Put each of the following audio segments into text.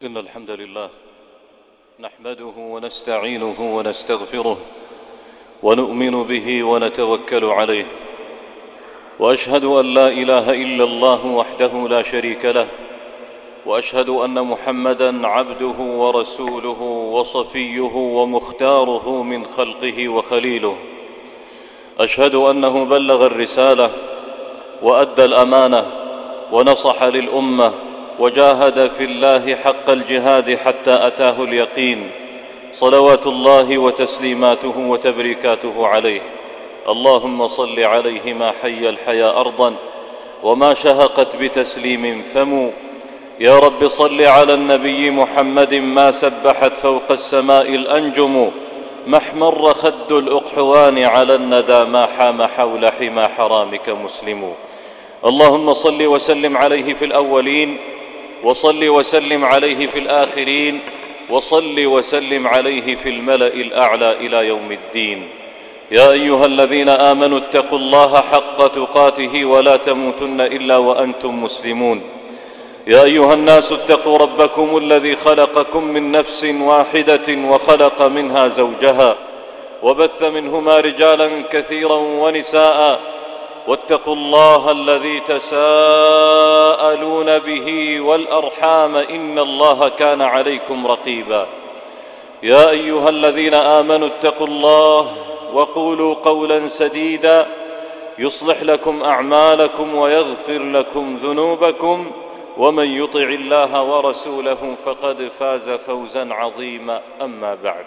إن الحمد لله نحمده ونستعينه ونستغفره ونؤمن به ونتوكل عليه، وأشهد أن لا إله إلا الله وحده لا شريك له، وأشهد أن محمدا عبده ورسوله وصفيه ومختاره من خلقه وخليله. أشهد أنه بلغ الرسالة وأدى الأمانة ونصح للأمة وجاهد في الله حق الجهاد حتى أتاه اليقين، صلوات الله وتسليماته وتبريكاته عليه. اللهم صل عليه ما حي الحيا أرضا وما شهقت بتسليم فم. يا رب صل على النبي محمد ما سبحت فوق السماء الأنجم، ما احمر خد الأقحوان على الندى ما حام حول حمى حرامك مسلم. اللهم صل وسلم عليه في الأولين، وصل وسلم عليه في الآخرين، وصل وسلم عليه في الملأ الأعلى إلى يوم الدين. يا أيها الذين آمنوا اتقوا الله حق تقاته ولا تموتن إلا وأنتم مسلمون. يا أيها الناس اتقوا ربكم الذي خلقكم من نفس واحدة وخلق منها زوجها وبث منهما رجالا كثيرا ونساء، واتقوا الله الذي تساءلون به والأرحام إن الله كان عليكم رقيبا. يا أيها الذين آمنوا اتقوا الله وقولوا قولا سديدا يصلح لكم أعمالكم ويغفر لكم ذنوبكم، ومن يطع الله ورسوله فقد فاز فوزا عظيما. أما بعد،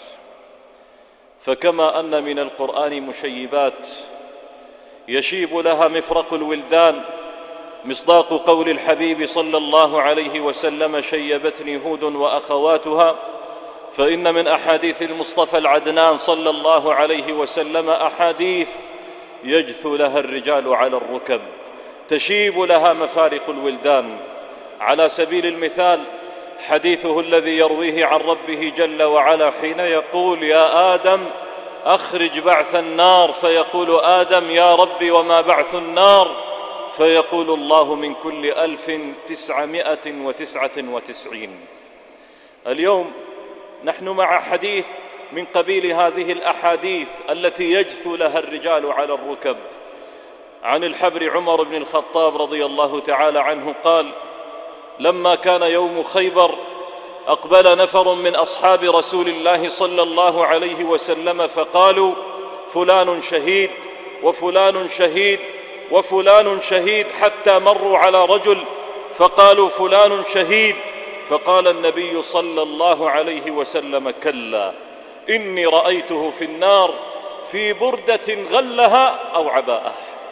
فكما أن من القرآن مشيبات يشيب لها مفرق الولدان، مصداق قول الحبيب صلى الله عليه وسلم: شيبتني هود وأخواتها. فإن من أحاديث المصطفى العدنان صلى الله عليه وسلم أحاديث يجثو لها الرجال على الركب، تشيب لها مفارق الولدان. على سبيل المثال حديثه الذي يرويه عن ربه جل وعلا حين يقول: يا آدم أخرج بعث النار، فيقول آدم: يا رب وما بعث النار؟ فيقول الله: من كل 1999. اليوم نحن مع حديث من قبيل هذه الأحاديث التي يجثو لها الرجال على الركب. عن الحبر عمر بن الخطاب رضي الله تعالى عنه قال: لما كان يوم خيبر أقبل نفر من أصحاب رسول الله صلى الله عليه وسلم فقالوا: فلان شهيد وفلان شهيد وفلان شهيد، حتى مروا على رجل فقالوا: فلان شهيد. فقال النبي صلى الله عليه وسلم: كلا، إني رأيته في النار في بردة غلها أو عباءة.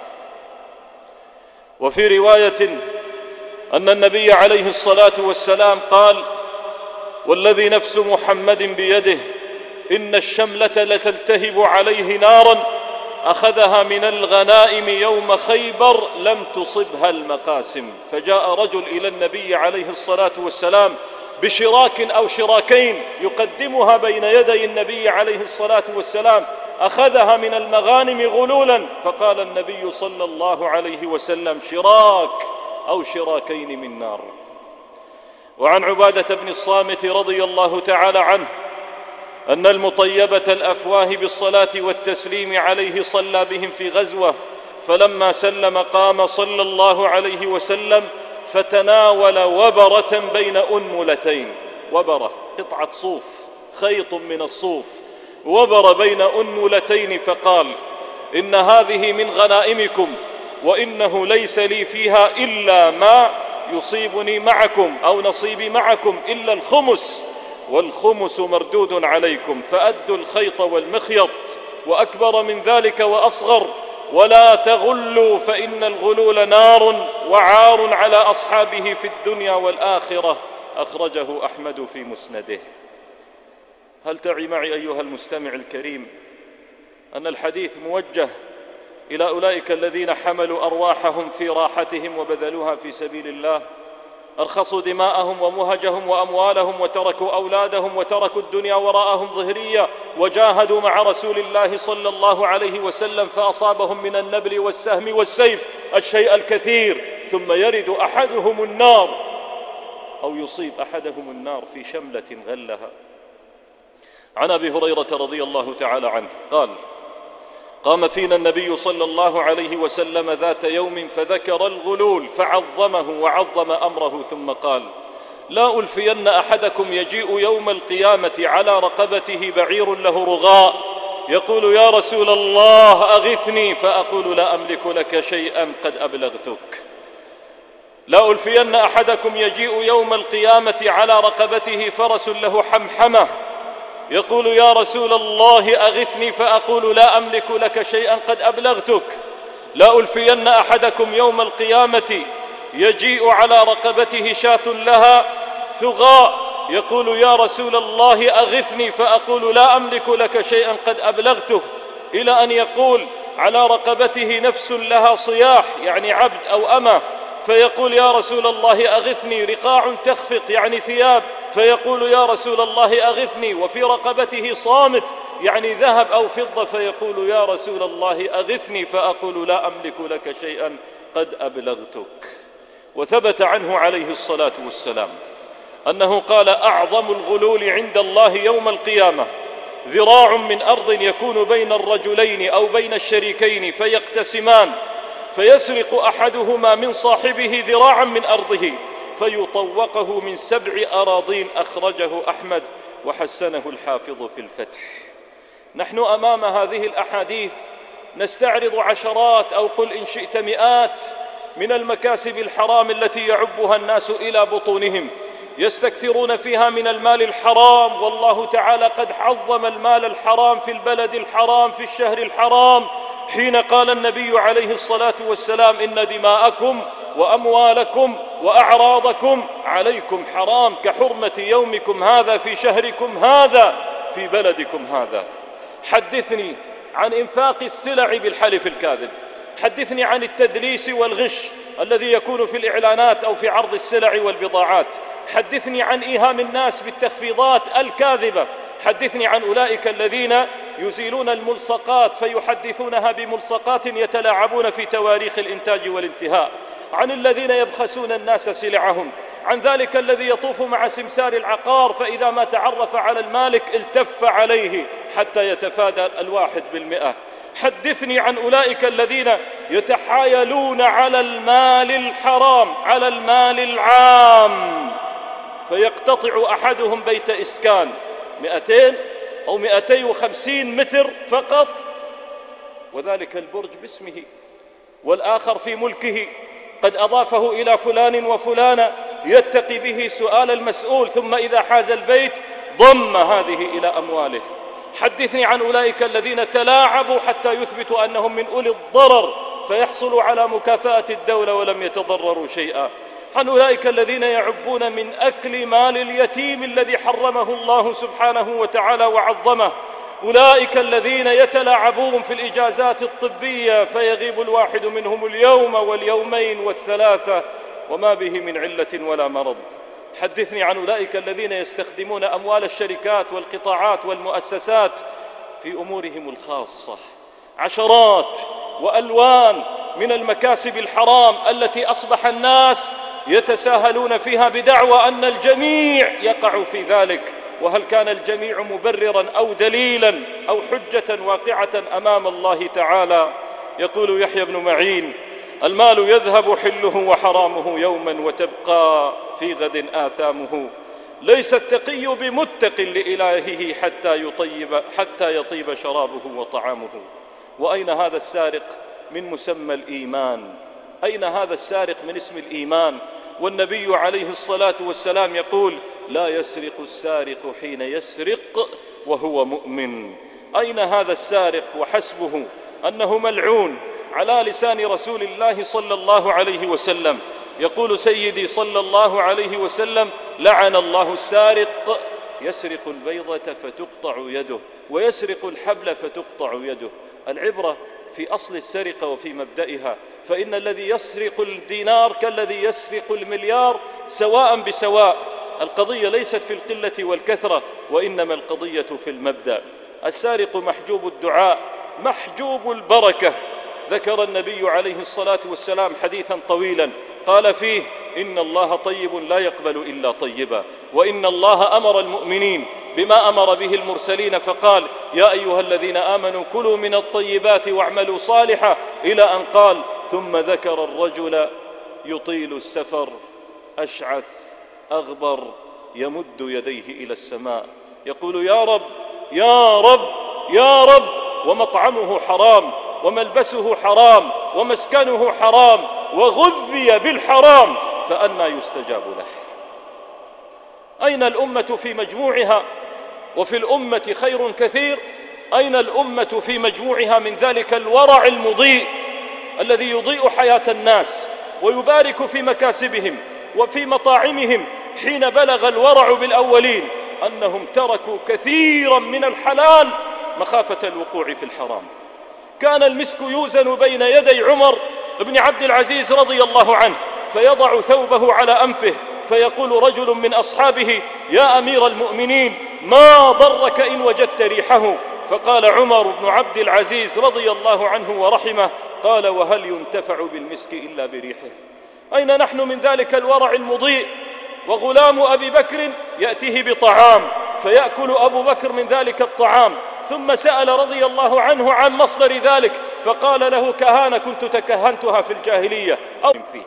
وفي رواية أن النبي عليه الصلاة والسلام قال: والذي نفس محمد بيده إن الشملة لتلتهب عليه نارا أخذها من الغنائم يوم خيبر لم تصبها المقاسم. فجاء رجل إلى النبي عليه الصلاة والسلام بشراك أو شراكين يقدمها بين يدي النبي عليه الصلاة والسلام، أخذها من المغانم غلولا. فقال النبي صلى الله عليه وسلم: شراك أو شراكين من نار. وعن عبادة بن الصامت رضي الله تعالى عنه أن المطيبة الأفواه بالصلاة والتسليم عليه صلى بهم في غزوة، فلما سلم قام صلى الله عليه وسلم فتناول وبرة بين أنملتين. وبرة قطعة صوف، خيط من الصوف، وبر بين أنملتين، فقال: إن هذه من غنائمكم، وإنه ليس لي فيها إلا ما يصيبني معكم أو نصيبي معكم إلا الخمس، والخمس مردود عليكم، فأدوا الخيط والمخيط، وأكبر من ذلك وأصغر، ولا تغلوا، فإن الغلول نار وعار على أصحابه في الدنيا والآخرة. أخرجه أحمد في مسنده. هل تعي معي أيها المستمع الكريم أن الحديث موجه إلى أولئك الذين حملوا أرواحهم في راحتهم وبذلوها في سبيل الله، أرخصوا دماءهم ومهجهم وأموالهم، وتركوا أولادهم وتركوا الدنيا وراءهم ظهرية، وجاهدوا مع رسول الله صلى الله عليه وسلم، فأصابهم من النبل والسهم والسيف الشيء الكثير، ثم يرد أحدهم النار أو يصيب أحدهم النار في شملة غلها. عن أبي هريرة رضي الله تعالى عنه قال: قام فينا النبي صلى الله عليه وسلم ذات يوم فذكر الغلول فعظمه وعظم أمره، ثم قال: لا ألفين أحدكم يجيء يوم القيامة على رقبته بعير له رغاء يقول: يا رسول الله أغثني، فأقول: لا أملك لك شيئا قد أبلغتك. لا ألفين أحدكم يجيء يوم القيامة على رقبته فرس له حمحمة يقول: يا رسول الله أغثني، فأقول: لا أملك لك شيئا قد أبلغتك. لا ألفين أحدكم يوم القيامة يجيء على رقبته شاة لها ثغاء يقول: يا رسول الله أغثني، فأقول: لا أملك لك شيئا قد أبلغتك، إلى أن يقول: على رقبته نفس لها صياح، يعني عبد أو أمة، فيقول: يا رسول الله أغثني. رقاع تخفق، يعني ثياب، فيقول: يا رسول الله أغثني. وفي رقبته صامت، يعني ذهب أو فضة، فيقول: يا رسول الله أغثني، فأقول: لا أملك لك شيئا قد أبلغتك. وثبت عنه عليه الصلاة والسلام أنه قال: أعظم الغلول عند الله يوم القيامة ذراع من أرض يكون بين الرجلين أو بين الشريكين فيقتسمان، فيسرق أحدهما من صاحبه ذراعا من أرضه فيطوقه من 7 أراضين. أخرجه أحمد وحسنه الحافظ في الفتح. نحن أمام هذه الأحاديث نستعرض عشرات أو قل إن شئت مئات من المكاسب الحرام التي يعبها الناس إلى بطونهم، يستكثرون فيها من المال الحرام، والله تعالى قد عظم المال الحرام في البلد الحرام في الشهر الحرام، حين قال النبي عليه الصلاة والسلام: إن دماءكم وأموالكم وأعراضكم عليكم حرام كحرمة يومكم هذا في شهركم هذا في بلدكم هذا. حدثني عن إنفاق السلع بالحلف الكاذب، حدثني عن التدليس والغش الذي يكون في الإعلانات أو في عرض السلع والبضاعات، حدثني عن إيهام الناس بالتخفيضات الكاذبة، حدثني عن أولئك الذين يزيلون الملصقات فيحدثونها بملصقات يتلاعبون في تواريخ الإنتاج والانتهاء، عن الذين يبخسون الناس سلعهم، عن ذلك الذي يطوف مع سمسار العقار فإذا ما تعرف على المالك التف عليه حتى يتفادى 1%. حدثني عن أولئك الذين يتحايلون على المال الحرام، على المال العام، فيقتطع أحدهم بيت إسكان 200 أو 250 متر فقط، وذلك البرج باسمه والآخر في ملكه قد أضافه إلى فلان وفلانة يتقي به سؤال المسؤول، ثم إذا حاز البيت ضم هذه إلى أمواله. حدثني عن أولئك الذين تلاعبوا حتى يثبتوا أنهم من أولي الضرر فيحصلوا على مكافأة الدولة ولم يتضرروا شيئا، عن أولئك الذين يعبون من أكل مال اليتيم الذي حرمه الله سبحانه وتعالى وعظمه، أولئك الذين يتلاعبون في الإجازات الطبية فيغيب الواحد منهم اليوم واليومين والثلاثة وما به من علة ولا مرض. حدثني عن أولئك الذين يستخدمون أموال الشركات والقطاعات والمؤسسات في أمورهم الخاصة. عشرات وألوان من المكاسب الحرام التي أصبح الناس يتساهلون فيها بدعوى أن الجميع يقع في ذلك، وهل كان الجميع مبررا أو دليلا أو حجة واقعة أمام الله تعالى؟ يقول يحيى بن معين: المال يذهب حله وحرامه يوما وتبقى في غد آثامه، ليس التقي بمتق لإلهه حتى يطيب شرابه وطعامه. وأين هذا السارق من مسمى الإيمان؟ أين هذا السارق من اسم الإيمان؟ والنبي عليه الصلاة والسلام يقول: لا يسرق السارق حين يسرق وهو مؤمن. أين هذا السارق؟ وحسبه أنه ملعون على لسان رسول الله صلى الله عليه وسلم. يقول سيدي صلى الله عليه وسلم: لعن الله السارق، يسرق البيضة فتقطع يده ويسرق الحبل فتقطع يده. العبرة في أصل السرقة وفي مبدئها، فإن الذي يسرق الدينار كالذي يسرق المليار سواء بسواء. القضية ليست في القلة والكثرة، وإنما القضية في المبدأ. السارق محجوب الدعاء، محجوب البركة. ذكر النبي عليه الصلاة والسلام حديثا طويلا قال فيه: إن الله طيب لا يقبل إلا طيبا، وإن الله أمر المؤمنين بما أمر به المرسلين فقال: يا أيها الذين آمنوا كلوا من الطيبات واعملوا صالحا، إلى أن قال: ثم ذكر الرجل يطيل السفر أشعث أغبر يمد يديه إلى السماء يقول: يا رب يا رب يا رب، ومطعمه حرام وملبسه حرام ومسكنه حرام وغذي بالحرام، فأنى يستجاب له؟ أين الأمة في مجموعها؟ وفي الأمة خير كثير. أين الأمة في مجموعها من ذلك الورع المضيء الذي يضيء حياة الناس ويبارك في مكاسبهم وفي مطاعمهم، حين بلغ الورع بالأولين أنهم تركوا كثيرا من الحلال مخافة الوقوع في الحرام؟ كان المسك يوزن بين يدي عمر بن عبد العزيز رضي الله عنه، فيضع ثوبه على أنفه فيقول رجل من أصحابه: يا أمير المؤمنين، ما ضرك إن وجدت ريحه؟ فقال عمر بن عبد العزيز رضي الله عنه ورحمه: قال: وهل ينتفع بالمسك إلا بريحه؟ أين نحن من ذلك الورع المضيء؟ وغلام أبي بكر يأتيه بطعام فيأكل أبو بكر من ذلك الطعام، ثم سأل رضي الله عنه عن مصدر ذلك فقال له: كهانة كنت تكهنتها في الجاهلية أو فيه.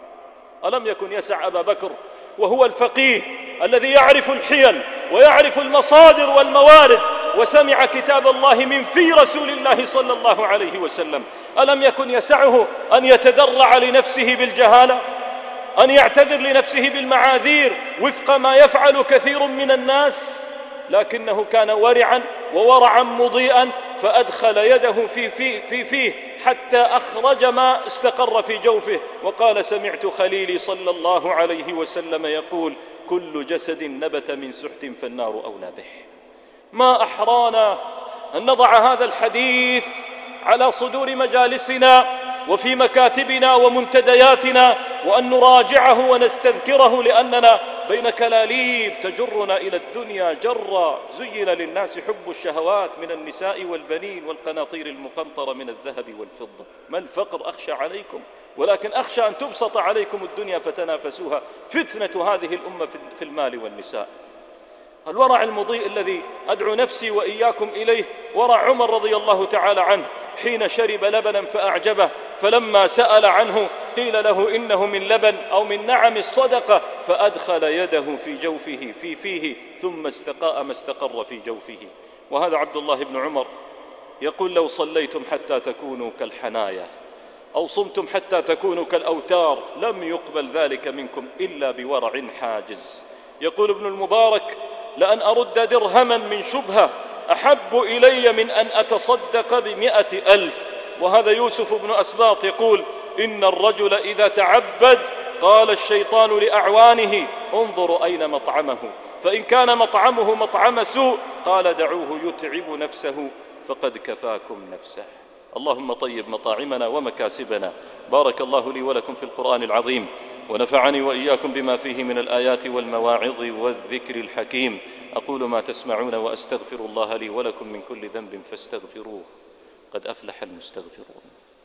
ألم يكن يسع أبا بكر وهو الفقيه الذي يعرف الحيل ويعرف المصادر والموارد وسمع كتاب الله من في رسول الله صلى الله عليه وسلم، ألم يكن يسعه أن يتدرع لنفسه بالجهالة، أن يعتذر لنفسه بالمعاذير وفق ما يفعل كثير من الناس؟ لكنه كان ورعا وورعا مضيئا، فأدخل يده في فيه حتى أخرج ما استقر في جوفه، وقال: سمعت خليلي صلى الله عليه وسلم يقول: كل جسد نبت من سحت فالنار أولى به. ما أحرانا أن نضع هذا الحديث على صدور مجالسنا وفي مكاتبنا ومنتدياتنا، وأن نراجعه ونستذكره، لأننا بين كلاليب تجرنا إلى الدنيا جرا. زين للناس حب الشهوات من النساء والبنين والقناطير المقنطرة من الذهب والفضة. ما الفقر أخشى عليكم، ولكن أخشى أن تبسط عليكم الدنيا فتنافسوها، فتنة هذه الأمة في المال والنساء. الورع المضيء الذي أدعو نفسي وإياكم إليه ورع عمر رضي الله تعالى عنه، حين شرب لبنا فأعجبه، فلما سأل عنه قيل له: إنه من لبن أو من نعم الصدقة، فأدخل يده في جوفه في فيه ثم استقاء ما استقر في جوفه. وهذا عبد الله بن عمر يقول: لو صليتم حتى تكونوا كالحنايا أو صمتم حتى تكونوا كالأوتار لم يقبل ذلك منكم إلا بورع حاجز. يقول ابن المبارك: لأن أرد درهما من شبهة أحب إلي من أن أتصدق ب100,000. وهذا يوسف بن أسباط يقول: إن الرجل إذا تعبد قال الشيطان لأعوانه: انظروا أين مطعمه، فإن كان مطعمه مطعم سوء قال: دعوه يتعب نفسه فقد كفاكم نفسه. اللهم طيب مطاعمنا ومكاسبنا. بارك الله لي ولكم في القرآن العظيم، ونفعني وإياكم بما فيه من الآيات والمواعظ والذكر الحكيم. أقول ما تسمعون وأستغفر الله لي ولكم من كل ذنب فاستغفروه، قد أفلح المستغفرون.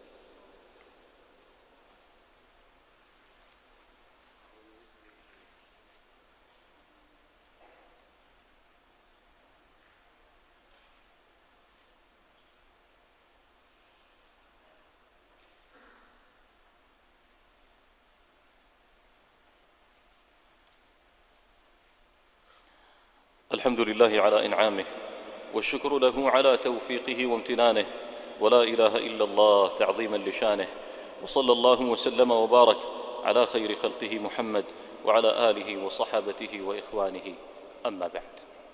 الحمد لله على إنعامه، والشكر له على توفيقه وامتنانه، ولا إله إلا الله تعظيما لشانه. وصلى الله وسلم وبارك على خير خلقه محمد وعلى آله وصحابته وإخوانه، أما بعد.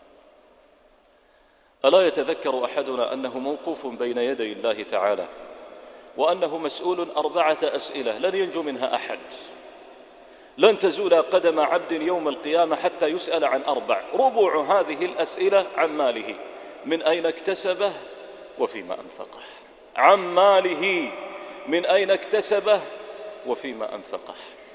ألا يتذكر أحدنا أنه موقوف بين يدي الله تعالى، وأنه مسؤول 4 أسئلة لن ينجو منها أحد، لن تزول قدم عبد يوم القيامة حتى يسأل عن 4. ربع هذه الأسئلة عن ماله: من أين اكتسبه وفيما أنفقه. عن ماله من أين اكتسبه وفيما أنفقه.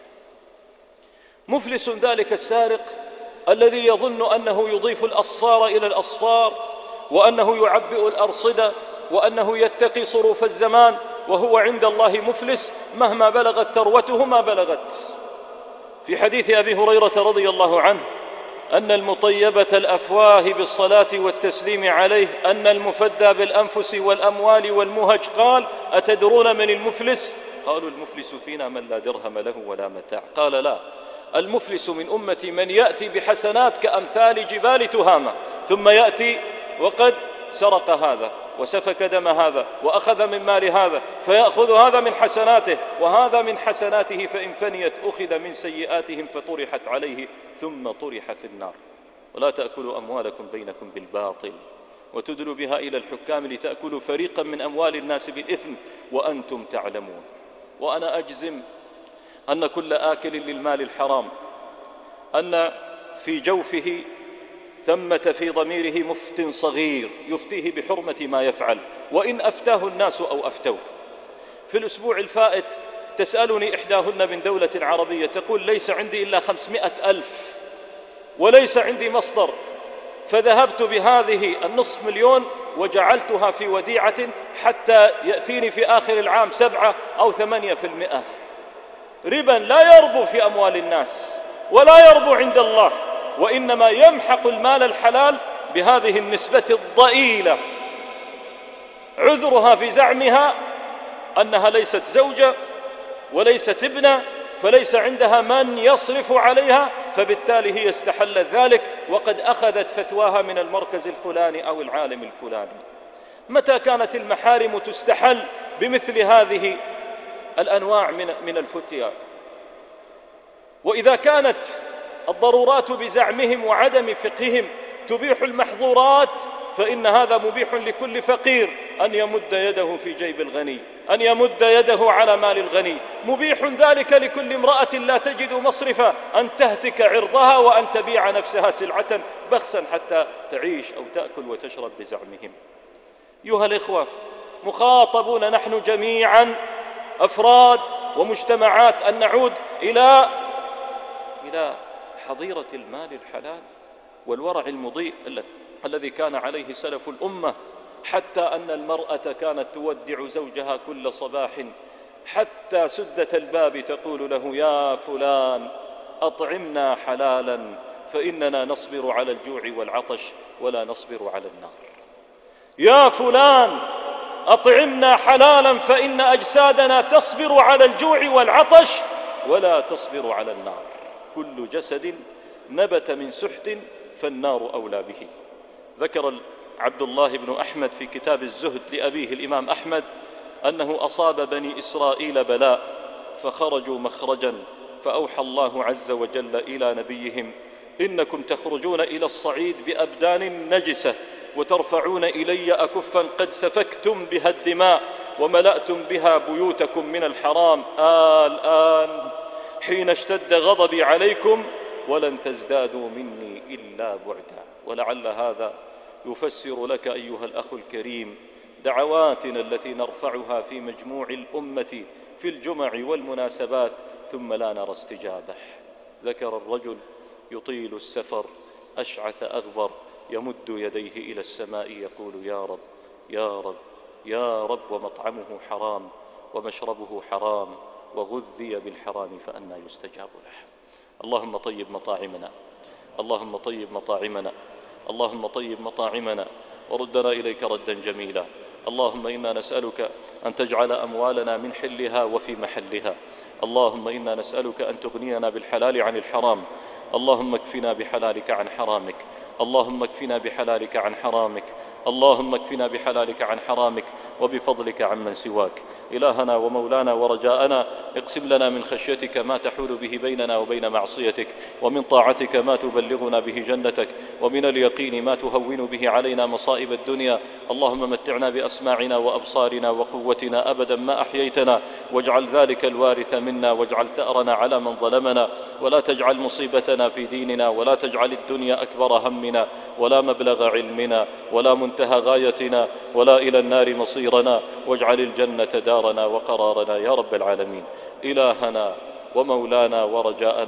مفلس ذلك السارق الذي يظن أنه يضيف الأصفار إلى الأصفار، وأنه يعبئ الأرصدة، وأنه يتقي صروف الزمان، وهو عند الله مفلس مهما بلغت ثروته ما بلغت. في حديث أبي هريرة رضي الله عنه أن المطيبة الأفواه بالصلاة والتسليم عليه أن المفدى بالأنفس والأموال والمهج قال: أتدرون من المفلس؟ قالوا: المفلس فينا من لا درهم له ولا متاع. قال: لا، المفلس من أمتي من يأتي بحسنات كأمثال جبال تهامة، ثم يأتي وقد سرق هذا وسفك دم هذا وأخذ من مال هذا، فيأخذ هذا من حسناته وهذا من حسناته، فإن فنيت أخذ من سيئاتهم فطرحت عليه ثم طرح في النار. ولا تأكلوا أموالكم بينكم بالباطل وتدلوا بها إلى الحكام لتأكلوا فريقا من أموال الناس بالإثم وأنتم تعلمون. وأنا أجزم أن كل آكل للمال الحرام أن في جوفه ثمة في ضميره مفت صغير يفتيه بحرمة ما يفعل، وإن أفتاه الناس أو أفتوه. في الأسبوع الفائت تسألني إحداهن من دولة عربية تقول: ليس عندي إلا 500,000 وليس عندي مصدر، فذهبت بهذه 500,000 وجعلتها في وديعة حتى يأتيني في آخر العام 7 أو 8%. ربا لا يربو في أموال الناس ولا يربو عند الله، وإنما يمحق المال الحلال بهذه النسبة الضئيلة. عذرها في زعمها أنها ليست زوجة وليست ابنة، فليس عندها من يصرف عليها، فبالتالي هي استحلت ذلك وقد أخذت فتواها من المركز الفلاني أو العالم الفلاني. متى كانت المحارم تستحل بمثل هذه الأنواع من الفتيا؟ وإذا كانت الضرورات بزعمهم وعدم فقههم تبيح المحظورات، فإن هذا مبيح لكل فقير أن يمد يده في جيب الغني، أن يمد يده على مال الغني. مبيح ذلك لكل امرأة لا تجد مصرفا أن تهتك عرضها وأن تبيع نفسها سلعة بخسا حتى تعيش أو تأكل وتشرب بزعمهم. أيها الإخوة، مخاطبون نحن جميعا أفراد ومجتمعات أن نعود إلى حظيرة المال الحلال والورع المضيء الذي كان عليه سلف الأمة، حتى أن المرأة كانت تودع زوجها كل صباح حتى سدة الباب تقول له: يا فلان أطعمنا حلالا فإننا نصبر على الجوع والعطش ولا نصبر على النار. يا فلان أطعمنا حلالا فإن أجسادنا تصبر على الجوع والعطش ولا تصبر على النار. كل جسد نبت من سحت فالنار أولى به. ذكر عبد الله بن أحمد في كتاب الزهد لأبيه الإمام أحمد أنه أصاب بني إسرائيل بلاء فخرجوا مخرجا، فأوحى الله عز وجل إلى نبيهم: إنكم تخرجون إلى الصعيد بأبدان نجسة وترفعون إلي أكفا قد سفكتم بها الدماء وملأتم بها بيوتكم من الحرام. الآن حين اشتد غضبي عليكم ولن تزدادوا مني إلا بعدا. ولعل هذا يفسر لك أيها الأخ الكريم دعواتنا التي نرفعها في مجموع الأمة في الجمع والمناسبات ثم لا نرى استجابة. ذكر الرجل يطيل السفر أشعث أغبر يمد يديه إلى السماء يقول: يا رب يا رب يا رب، ومطعمه حرام ومشربه حرام وغذي بالحرام فأنى يستجاب له. اللهم طيب مطاعمنا، اللهم طيب مطاعمنا، اللهم طيب مطاعمنا وردنا إليك ردا جميلا. اللهم إنا نسألك أن تجعل أموالنا من حلها وفي محلها. اللهم إنا نسألك أن تغنينا بالحلال عن الحرام. اللهم اكفنا بحلالك عن حرامك، اللهم اكفنا بحلالك عن حرامك، اللهم اكفنا بحلالك عن حرامك وبفضلك عمن سواك. إلهنا ومولانا ورجاءنا، اقسم لنا من خشيتك ما تحول به بيننا وبين معصيتك، ومن طاعتك ما تبلغنا به جنتك، ومن اليقين ما تهون به علينا مصائب الدنيا. اللهم متعنا بأسماعنا وأبصارنا وقوتنا أبدا ما أحييتنا، واجعل ذلك الوارث منا، واجعل ثأرنا على من ظلمنا، ولا تجعل مصيبتنا في ديننا، ولا تجعل الدنيا أكبر همنا ولا مبلغ علمنا ولا منتهى غايتنا ولا إلى النار مصيرنا، واجعل الجنة دارنا وقرارنا يا رب العالمين. إلهنا ومولانا ورجاءنا،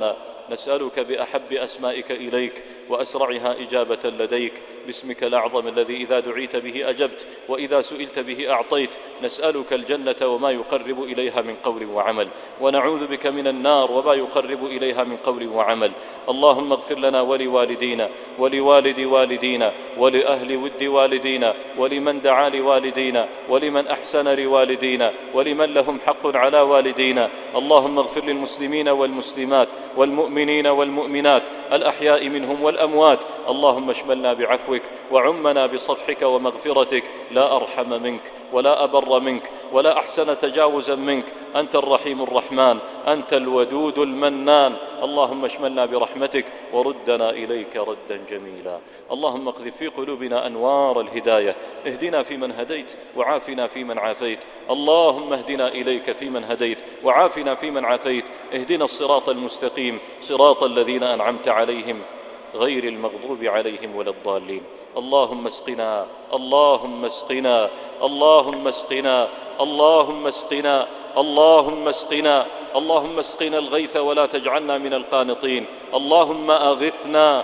نسألك بأحب أسمائك إليك وأسرعها إجابة لديك، باسمك الأعظم الذي إذا دعيت به أجبت وإذا سئلت به أعطيت. نسألك الجنة وما يقرب إليها من قول وعمل، ونعوذ بك من النار وما يقرب إليها من قول وعمل. اللهم اغفر لنا ولوالدينا ولوالد والدينا ولأهل ود والدينا ولمن دعا لوالدينا ولمن أحسن لوالدينا ولمن لهم حق على والدينا. اللهم اغفر للمسلمين والمسلمات والمؤمنين والمؤمنات الأحياء منهم والأموات. اللهم اشملنا بعفوك وعمنا بصفحك ومغفرتك، لا أرحم منك ولا أبر منك ولا أحسن تجاوزا منك. أنت الرحيم الرحمن، أنت الودود المنان. اللهم اشملنا برحمتك وردنا إليك ردا جميلا. اللهم اقذف في قلوبنا أنوار الهداية، اهدنا فيمن هديت وعافنا فيمن عافيت. اللهم اهدنا إليك فيمن هديت وعافنا فيمن عافيت. اهدنا الصراط المستقيم، صراط الذين أنعمت عليهم غير المغضوب عليهم ولا الضالين. اللهم اسقنا، اللهم اسقنا، اللهم اسقنا، اللهم اسقنا، اللهم اسقنا، اللهم اسقنا الغيث ولا تجعلنا من القانطين. اللهم أغثنا،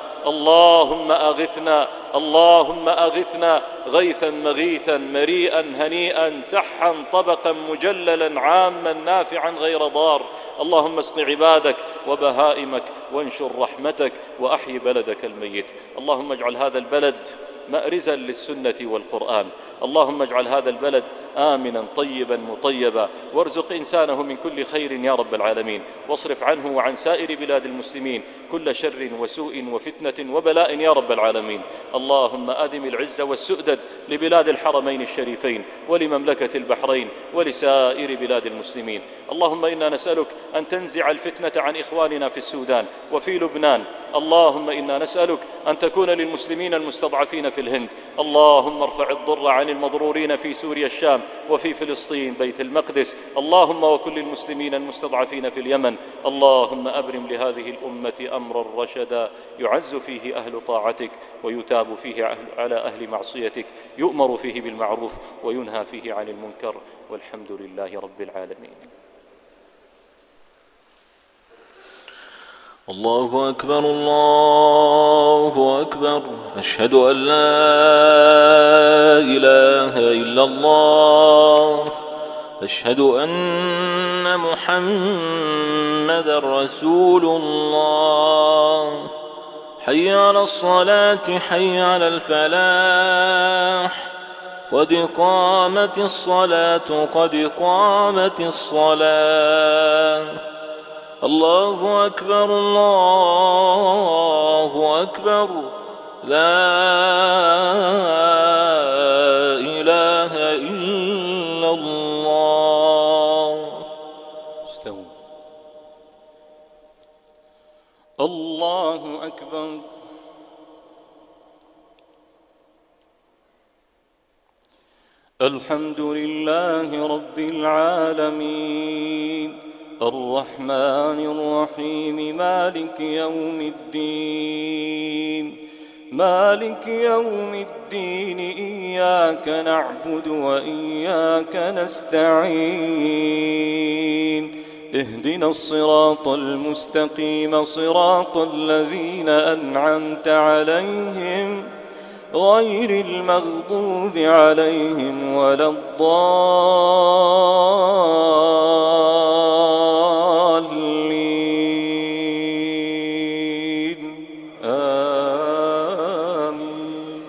اللهم أغثنا، اللهم أغثنا غيثا مغيثا مريئا هنيئا سحا طبقا مجللا عاما نافعا غير ضار. اللهم اسق عبادك وبهائمك وانشر رحمتك وأحي بلدك الميت. اللهم اجعل هذا البلد مأرزا للسنة والقرآن. اللهم اجعل هذا البلد آمنا طيبا مطيبا، وارزق إنسانه من كل خير يا رب العالمين، واصرف عنه وعن سائر بلاد المسلمين كل شر وسوء وفتنة وبلاء يا رب العالمين. اللهم أدم العز والسؤدد لبلاد الحرمين الشريفين ولمملكة البحرين ولسائر بلاد المسلمين. اللهم إنا نسألك أن تنزع الفتنة عن إخواننا في السودان وفي لبنان. اللهم إنا نسألك أن تكون للمسلمين المستضعفين في الهند. اللهم ارفع الضر عن المضرورين في سوريا الشام وفي فلسطين بيت المقدس. اللهم وكل المسلمين المستضعفين في اليمن. اللهم أبرم لهذه الأمة أمرا رشدا يعز فيه أهل طاعتك ويتاب فيه على أهل معصيتك، يؤمر فيه بالمعروف وينهى فيه عن المنكر، والحمد لله رب العالمين. الله أكبر، الله أكبر. أشهد أن لا إله إلا الله. أشهد أن محمدا رسول الله. حي على الصلاة، حي على الفلاح. قد قامت الصلاة، قد قامت الصلاة. الله أكبر، الله أكبر. لا إله إلا الله. استووا. الله أكبر. الحمد لله رب العالمين، الرحمن الرحيم، مالك يوم الدين، مالك يوم الدين. إياك نعبد وإياك نستعين. اهدنا الصراط المستقيم، صراط الذين أنعمت عليهم غير المغضوب عليهم ولا الضالين. آمين.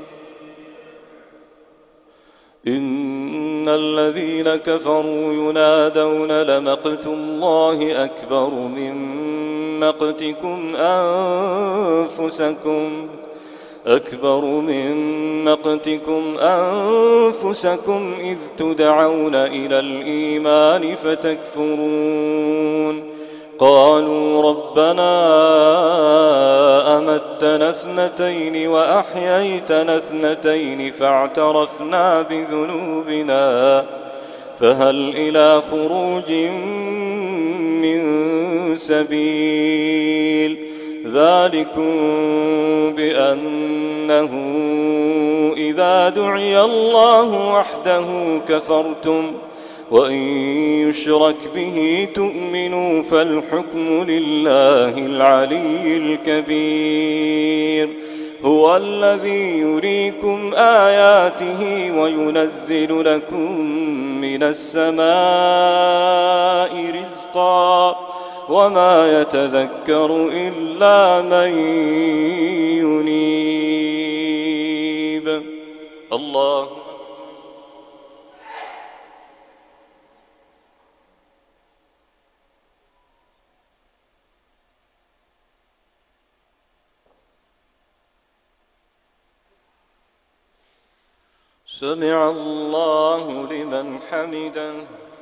إن الذين كفروا ينادون لمقت الله أكبر من مقتكم أنفسكم، أكبر من مقتكم أنفسكم إذ تدعون إلى الإيمان فتكفرون. قالوا ربنا أمتنا اثنتين وأحييتنا اثنتين فاعترفنا بذنوبنا فهل إلى خروج من سبيل. ذلكم بأنه إذا دعي الله وحده كفرتم وإن يشرك به تؤمنوا فالحكم لله العلي الكبير. هو الذي يريكم آياته وينزل لكم من السماء رزقا وما يتذكر إلا من ينيب. الله سمع الله لمن حمده.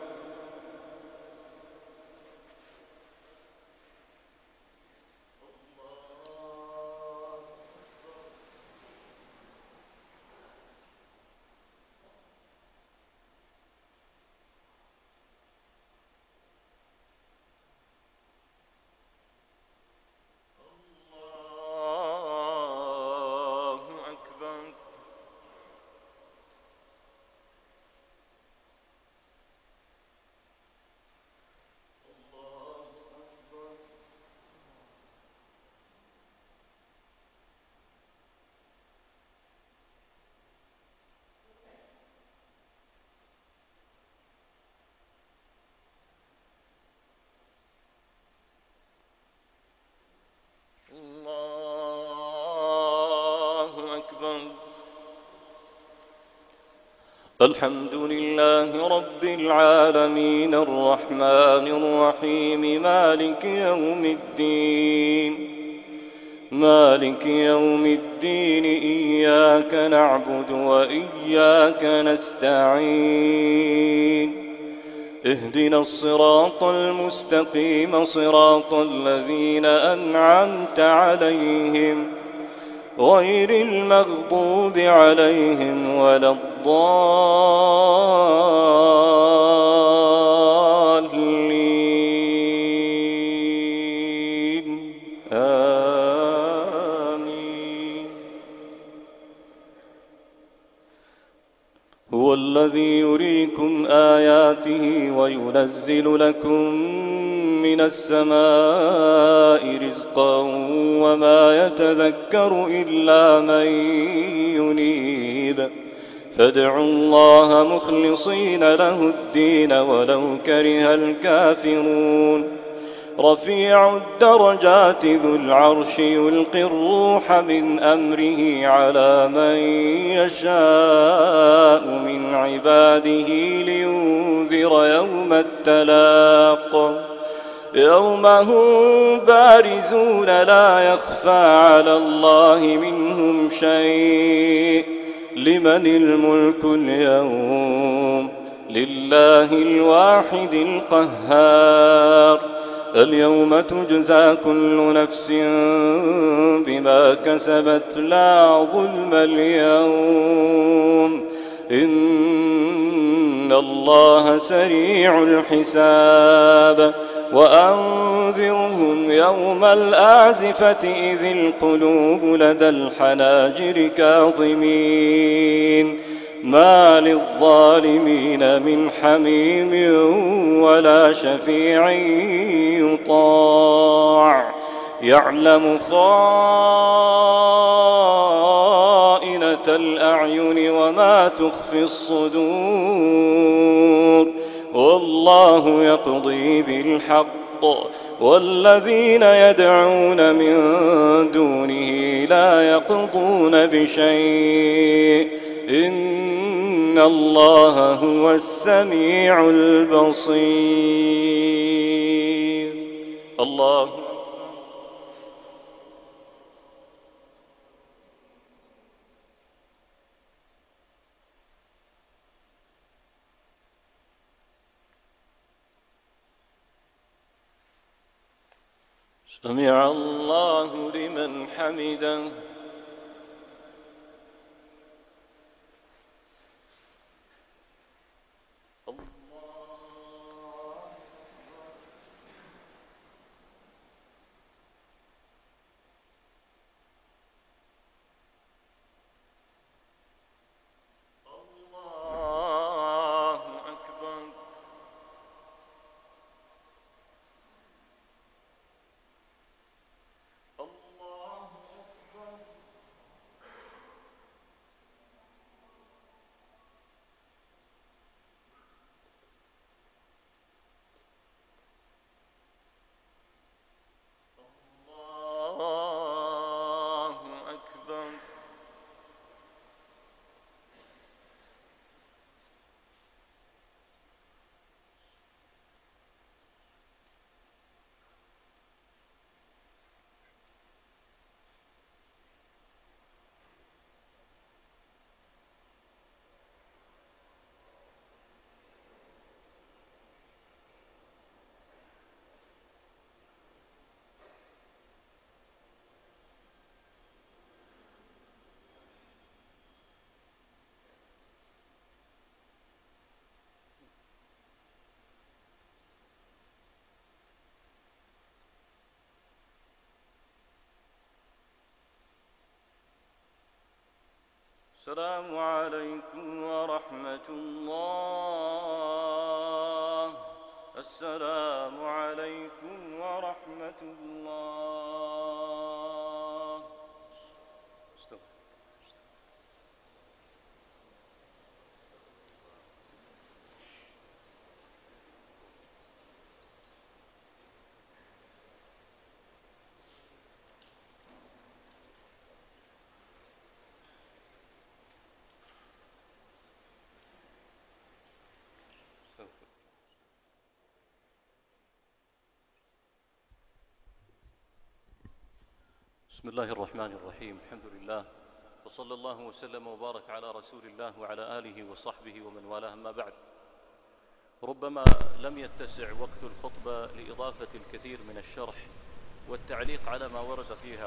الحمد لله رب العالمين الرحمن الرحيم مالك يوم الدين إياك نعبد وإياك نستعين اهدنا الصراط المستقيم صراط الذين أنعمت عليهم غير المغضوب عليهم ولا الضالين آمين. هو الذي يريكم آياته وينزل لكم من السماء رزقا وما يتذكر إلا من ينيب. فادعوا الله مخلصين له الدين ولو كره الكافرون. رفيع الدرجات ذو العرش يلقي الروح من أمره على من يشاء من عباده لينذر يوم التلاق يوم هم بارزون لا يخفى على الله منهم شيء. لمن الملك اليوم؟ لله الواحد القهار. اليوم تجزى كل نفس بما كسبت لا ظلم اليوم إن الله سريع الحساب. وأنذرهم يوم الآزفة إذ القلوب لدى الحناجر كاظمين ما للظالمين من حميم ولا شفيع يطاع. يعلم خائنة الأعين وما تخفي الصدور والله يقضي بالحق والذين يدعون من دونه لا يقضون بشيء إن الله هو السميع البصير. الله سمع الله لمن حمده. الله أكبر. السلام عليكم ورحمة الله. السلام عليكم ورحمة الله. بسم الله الرحمن الرحيم. الحمد لله، وصلى الله وسلم وبارك على رسول الله وعلى آله وصحبه ومن والاه. أما بعد، ربما لم يتسع وقت الخطبة لإضافة الكثير من الشرح والتعليق على ما ورد فيها،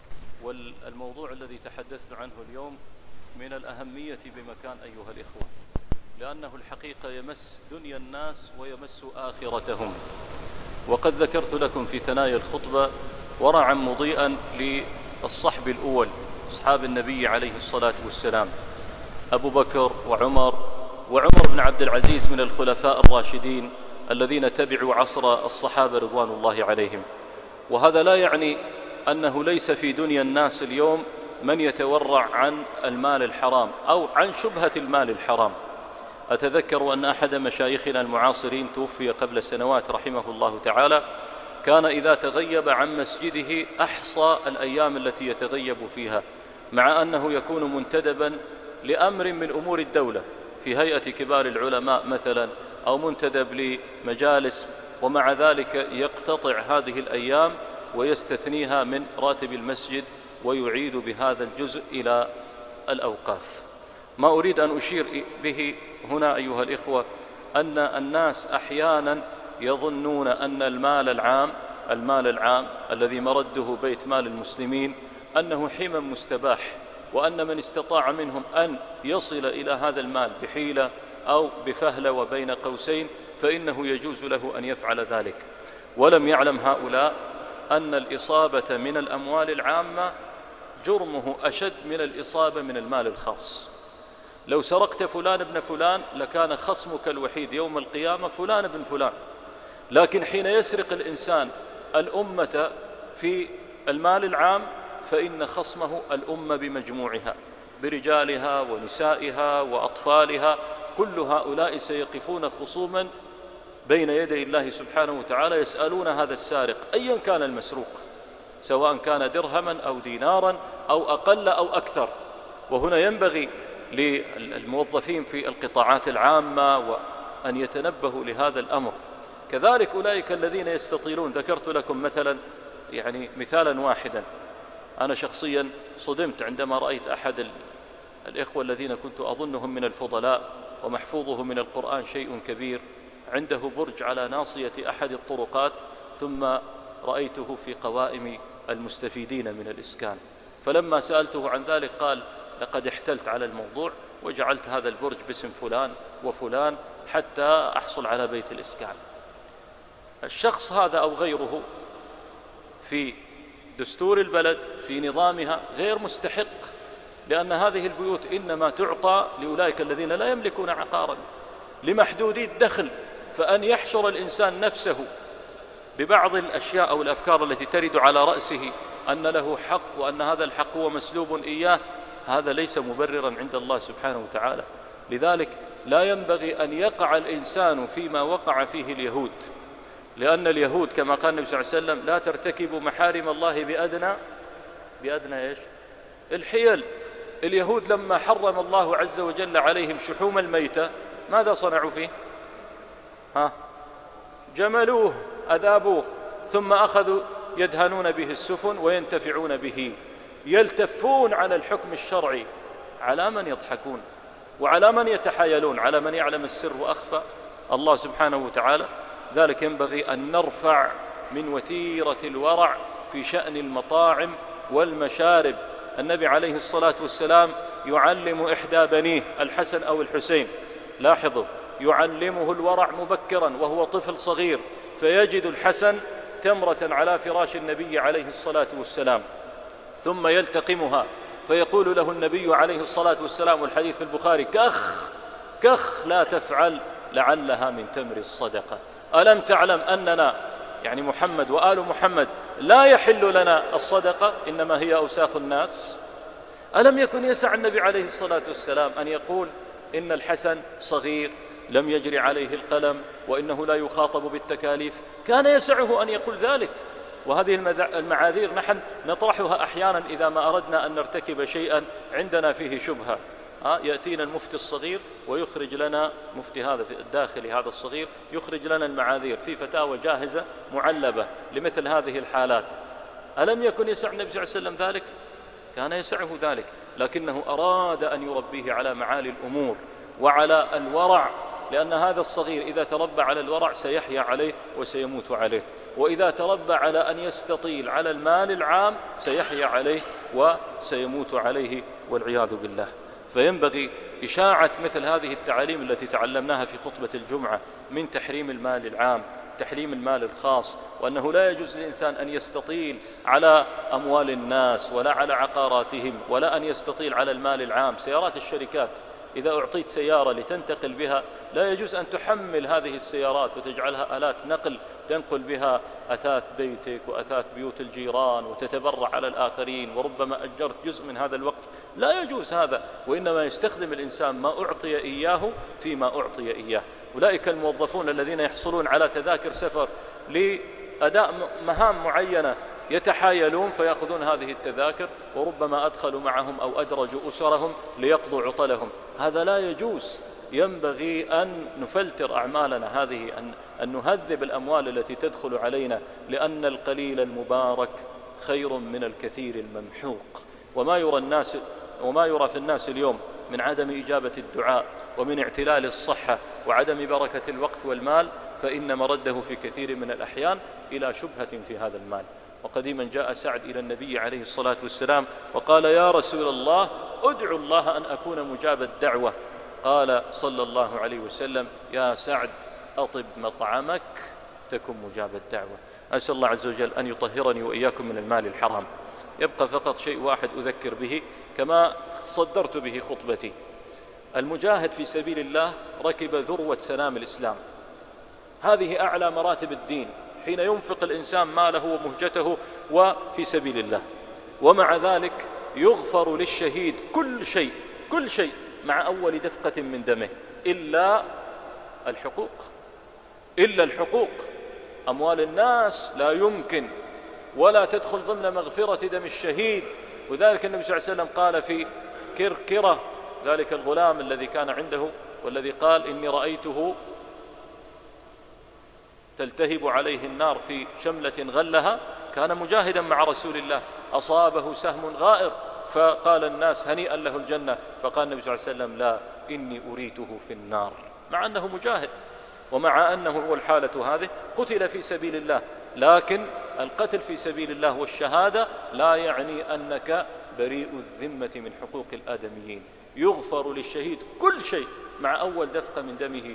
والموضوع الذي تحدثت عنه اليوم من الأهمية بمكان أيها الإخوة، لأنه الحقيقة يمس دنيا الناس ويمس آخرتهم. وقد ذكرت لكم في ثنايا الخطبة ورعا مضيئا للصحب الأول، أصحاب النبي عليه الصلاة والسلام، أبو بكر وعمر بن عبد العزيز من الخلفاء الراشدين الذين تبعوا عصر الصحابة رضوان الله عليهم. وهذا لا يعني أنه ليس في دنيا الناس اليوم من يتورع عن المال الحرام أو عن شبهة المال الحرام. أتذكر أن أحد مشايخنا المعاصرين توفي قبل سنوات رحمه الله تعالى، كان إذا تغيب عن مسجده أحصى الأيام التي يتغيب فيها، مع أنه يكون منتدبا لأمر من أمور الدولة في هيئة كبار العلماء مثلا، أو منتدب لمجالس، ومع ذلك يقتطع هذه الأيام ويستثنيها من راتب المسجد ويعيد بهذا الجزء إلى الأوقاف. ما أريد أن أشير به هنا أيها الإخوة أن الناس أحيانا يظنون أن المال العام الذي مرده بيت مال المسلمين أنه حمى مستباح، وأن من استطاع منهم أن يصل إلى هذا المال بحيلة أو بفهلة وبين قوسين فإنه يجوز له أن يفعل ذلك. ولم يعلم هؤلاء أن الإصابة من الأموال العامة جرمه أشد من الإصابة من المال الخاص. لو سرقت فلان ابن فلان لكان خصمك الوحيد يوم القيامة فلان ابن فلان، لكن حين يسرق الإنسان الأمة في المال العام فإن خصمه الأمة بمجموعها، برجالها ونسائها وأطفالها، كل هؤلاء سيقفون خصوما بين يدي الله سبحانه وتعالى يسألون هذا السارق أيا كان المسروق، سواء كان درهما أو دينارا أو أقل أو أكثر. وهنا ينبغي للموظفين في القطاعات العامة وأن يتنبهوا لهذا الأمر. كذلك أولئك الذين يستطيلون، ذكرت لكم مثالا واحدا. أنا شخصيا صدمت عندما رأيت أحد الإخوة الذين كنت أظنهم من الفضلاء ومحفوظه من القرآن شيء كبير، عنده برج على ناصية أحد الطرقات، ثم رأيته في قوائم المستفيدين من الإسكان. فلما سألته عن ذلك قال لقد احتلت على الموضوع وجعلت هذا البرج باسم فلان وفلان حتى أحصل على بيت الإسكان. الشخص هذا أو غيره في دستور البلد في نظامها غير مستحق، لأن هذه البيوت إنما تعطى لأولئك الذين لا يملكون عقارا لمحدودي الدخل. فأن يحشر الإنسان نفسه ببعض الأشياء أو الأفكار التي ترد على رأسه أن له حق وأن هذا الحق هو مسلوب إياه، هذا ليس مبررا عند الله سبحانه وتعالى. لذلك لا ينبغي أن يقع الإنسان فيما وقع فيه اليهود، لأن اليهود كما قال النبي صلى الله عليه وسلم لا ترتكبوا محارم الله بأدنى إيش؟ الحيل. اليهود لما حرم الله عز وجل عليهم شحوم الميتة ماذا صنعوا فيه؟ جملوه أذابوه، ثم أخذوا يدهنون به السفن وينتفعون به، يلتفون على الحكم الشرعي. على من يضحكون وعلى من يتحايلون؟ على من يعلم السر وأخفى؟ الله سبحانه وتعالى. ذلك ينبغي أن نرفع من وتيرة الورع في شأن المطاعم والمشارب. النبي عليه الصلاة والسلام يعلم إحدى بنيه الحسن أو الحسين، لاحظوا، يعلمه الورع مبكرا وهو طفل صغير، فيجد الحسن تمرة على فراش النبي عليه الصلاة والسلام ثم يلتقمها فيقول له النبي عليه الصلاة والسلام والحديث في البخاري: كخ كخ لا تفعل لعلها من تمر الصدقة. ألم تعلم أننا يعني محمد وآل محمد لا يحل لنا الصدقة، إنما هي أوساخ الناس؟ ألم يكن يسع النبي عليه الصلاة والسلام أن يقول إن الحسن صغير لم يجري عليه القلم وإنه لا يخاطب بالتكاليف؟ كان يسعه أن يقول ذلك. وهذه المعاذير نحن نطرحها أحيانا إذا ما أردنا أن نرتكب شيئا عندنا فيه شبهة. يأتينا المفتي الصغير ويخرج لنا مفتي هذا الداخلي هذا الصغير يخرج لنا المعاذير في فتاوى جاهزة معلبة لمثل هذه الحالات. ألم يكن يسع النبي صلى الله عليه وسلم ذلك؟ كان يسعه ذلك، لكنه أراد أن يربيه على معالي الأمور وعلى الورع، لأن هذا الصغير إذا تربى على الورع سيحيا عليه وسيموت عليه، وإذا تربى على أن يستطيل على المال العام سيحيا عليه وسيموت عليه والعياذ بالله. فينبغي إشاعة مثل هذه التعاليم التي تعلمناها في خطبة الجمعة من تحريم المال العام، تحريم المال الخاص، وأنه لا يجوز للإنسان أن يستطيل على أموال الناس ولا على عقاراتهم ولا أن يستطيل على المال العام. سيارات الشركات إذا أعطيت سيارة لتنتقل بها لا يجوز أن تحمل هذه السيارات وتجعلها آلات نقل تنقل بها أثاث بيتك وأثاث بيوت الجيران وتتبرع على الآخرين، وربما أجرت جزء من هذا الوقت. لا يجوز هذا، وإنما يستخدم الإنسان ما أعطي إياه فيما أعطي إياه. أولئك الموظفون الذين يحصلون على تذاكر سفر لأداء مهام معينة يتحايلون فيأخذون هذه التذاكر، وربما أدخلوا معهم أو أدرجوا أسرهم ليقضوا عطلهم. هذا لا يجوز. ينبغي أن نفلتر أعمالنا هذه، أن نهذب الأموال التي تدخل علينا، لأن القليل المبارك خير من الكثير الممحوق. وما يرى في الناس اليوم من عدم إجابة الدعاء ومن اعتلال الصحة وعدم بركة الوقت والمال، فإن مرده في كثير من الأحيان إلى شبهة في هذا المال. وقديما جاء سعد إلى النبي عليه الصلاة والسلام وقال: يا رسول الله، أدعو الله أن أكون مجاب الدعوة. قال صلى الله عليه وسلم: يا سعد، أطب مطعمك تكن مجاب الدعوة. أسأل الله عز وجل أن يطهرني وإياكم من المال الحرام. يبقى فقط شيء واحد أذكر به كما صدرت به خطبتي: المجاهد في سبيل الله ركب ذروة سنام الإسلام، هذه أعلى مراتب الدين، حين ينفق الإنسان ماله ومهجته وفي سبيل الله. ومع ذلك يغفر للشهيد كل شيء مع أول دفقة من دمه إلا الحقوق. أموال الناس لا يمكن ولا تدخل ضمن مغفرة دم الشهيد. وذلك النبي صلى الله عليه وسلم قال في كركرة، ذلك الغلام الذي كان عنده والذي قال: إني رأيته تلتهب عليه النار في شملة غلها، كان مجاهدا مع رسول الله، أصابه سهم غائر فقال الناس: هنيئا له الجنة. فقال النبي صلى الله عليه وسلم: لا، إني أريته في النار، مع أنه مجاهد ومع أنه هو الحالة هذه قتل في سبيل الله. لكن القتل في سبيل الله والشهادة لا يعني أنك بريء الذمة من حقوق الآدميين. يغفر للشهيد كل شيء مع أول دفقة من دمه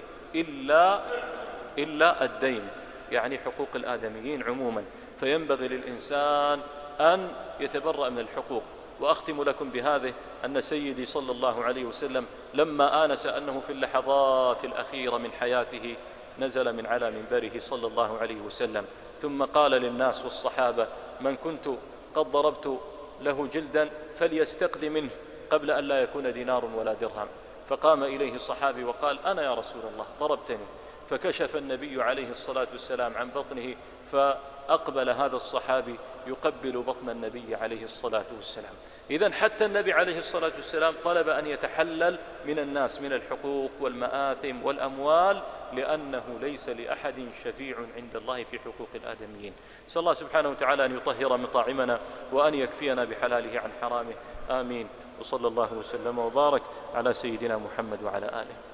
إلا الدين، يعني حقوق الآدميين عموما. فينبغي للإنسان أن يتبرأ من الحقوق. وأختم لكم بهذه: أن سيدي صلى الله عليه وسلم لما آنس أنه في اللحظات الأخيرة من حياته نزل من على منبره صلى الله عليه وسلم، ثم قال للناس والصحابة: من كنت قد ضربت له جلدا فليستقد منه قبل أن لا يكون دينار ولا درهم. فقام إليه الصحابي وقال: أنا يا رسول الله، ضربتني. فكشف النبي عليه الصلاة والسلام عن بطنه، فأقبل هذا الصحابي يقبل بطن النبي عليه الصلاة والسلام. إذن حتى النبي عليه الصلاة والسلام طلب أن يتحلل من الناس من الحقوق والمآثم والأموال، لأنه ليس لأحد شفيع عند الله في حقوق الآدميين. نسأل الله سبحانه وتعالى أن يطهر مطاعمنا وأن يكفينا بحلاله عن حرامه. آمين. وصلى الله وسلم وبارك على سيدنا محمد وعلى آله.